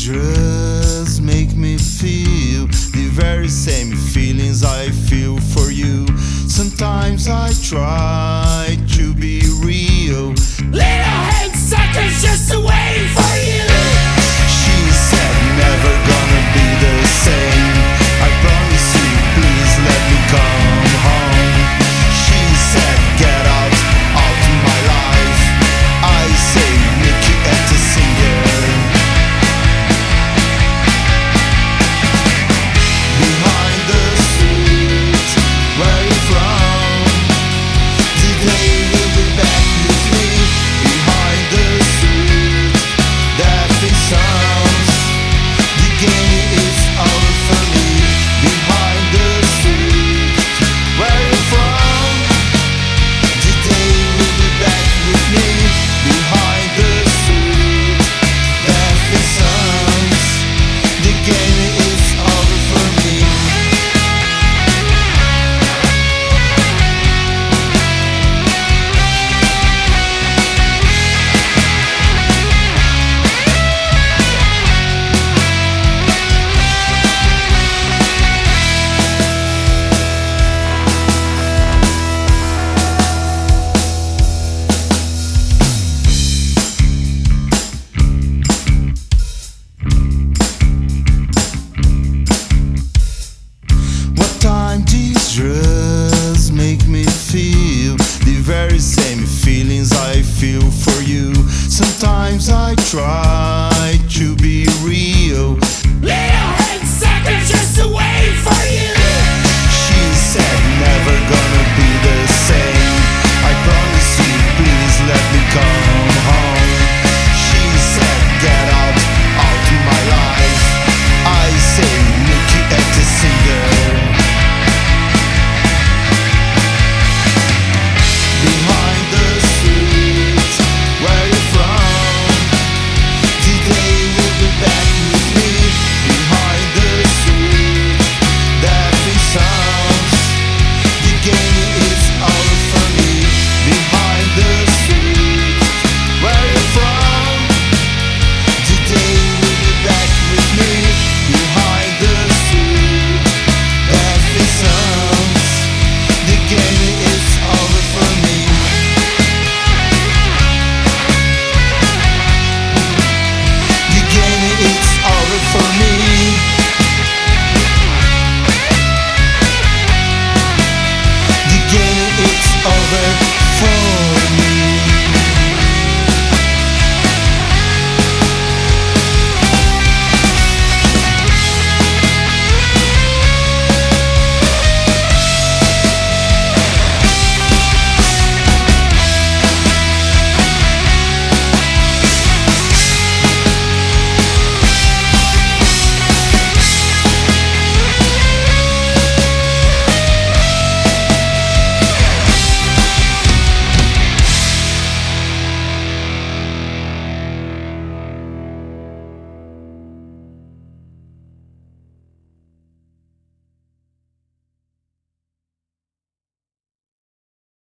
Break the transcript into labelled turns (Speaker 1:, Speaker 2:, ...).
Speaker 1: these drugs make me feel the very same feelings I feel for you. Sometimes I try to be real.
Speaker 2: Little hand suckers just waiting for you.
Speaker 1: She said never gonna be the same. I promise you, please let me come home. She said get out of my life. I say Mickey at the singer. Behind the street, where you from? Today you'll be back with me. Behind the street, that thing sounds. The game is over for me. Behind the street, where you from? Today you'll be back with me. Behind the street, that thing sounds. The game is over for me. What time these drugs make me feel the very same feelings I feel for you. Sometimes I try